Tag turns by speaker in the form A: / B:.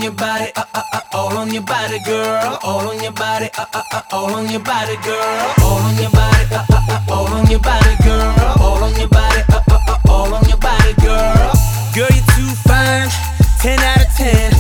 A: your body, all on your body, girl. All on your body, all on your body, girl. All on your body, all on your body, girl. All on your body, all on your body, girl. Girl, you're too fine, 10 out of 10.